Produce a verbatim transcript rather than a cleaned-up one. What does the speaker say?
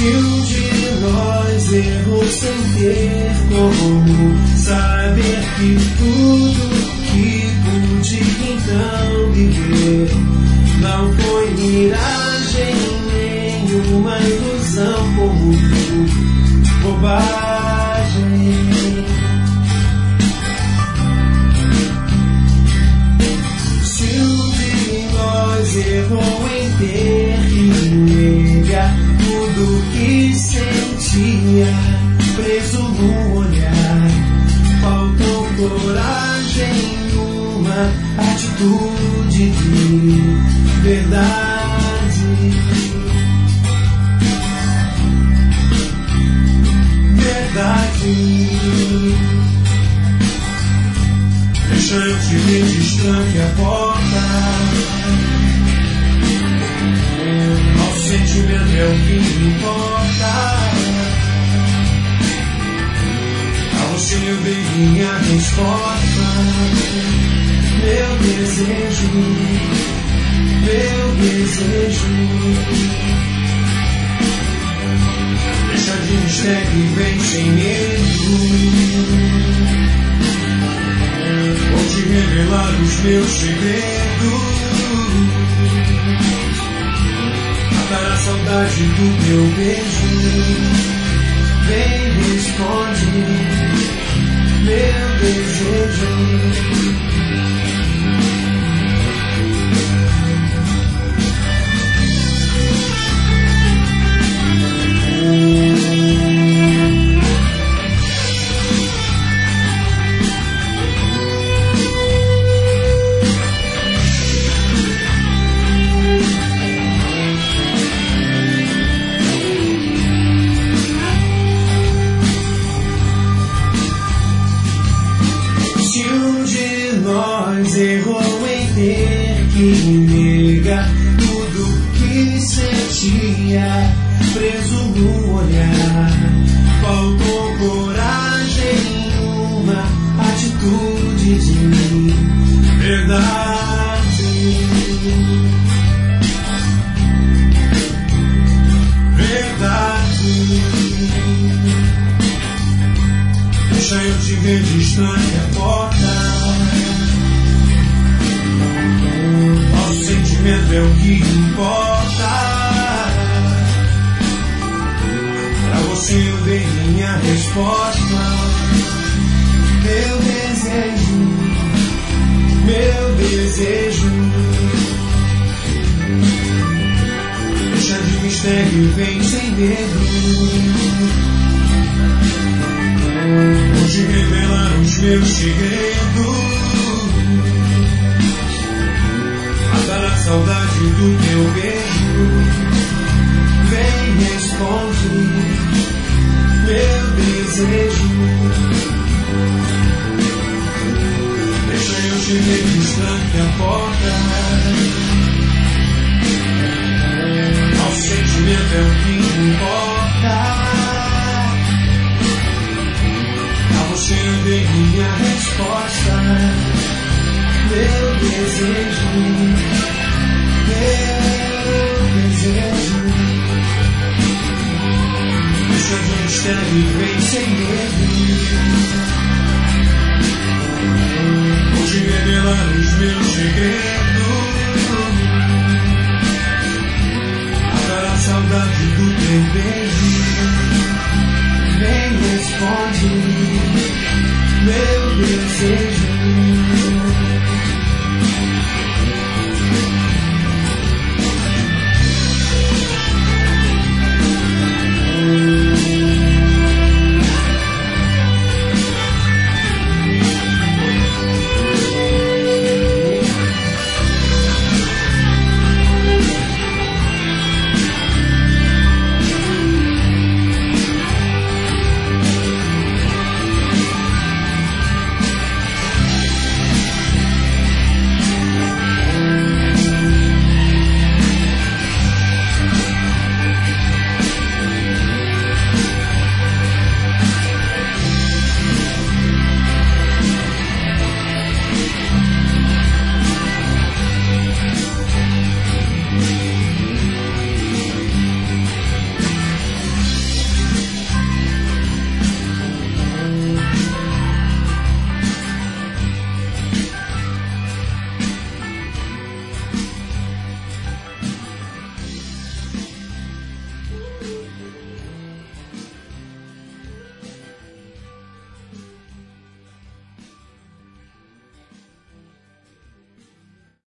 Se um de nós errou sem ter como saber que tudo que pude então viver não foi miragem, nenhuma ilusão, como tu, bobagem. Se um de nós errou em ter que negar tudo que sentia, preso no olhar, faltou coragem, uma atitude de verdade. Verdade. Deixa eu te ver, destranque a porta. Nosso sentimento é o que importa. A você eu dei minha resposta. Meu desejo, meu desejo. Deixa de mistério e vem sem medo. Vou te revelar os meus segredos. Matar a saudade do meu beijo. Vem, responde meu desejo. Errou em ter que negar tudo que sentia, preso no olhar, faltou coragem, uma atitude de verdade. Verdade. Deixa eu te ver distante a porta. Nosso sentimento é o que importa. Pra você eu dei minha resposta. Meu desejo, meu desejo. Deixa de mistério e vem sem medo. Vou te revelar os meus segredos. Matar a saudade do teu beijo. Vem, responde meu desejo. Deixa eu te ver, distante a porta. Nosso sentimento é o que importa. A você eu dei minha resposta. Meu desejo, meu desejo. Deixa de mistério e vem sem medo. Vou te revelar os meus segredos. Matar a saudade do teu beijo. Vem, responde meu desejo.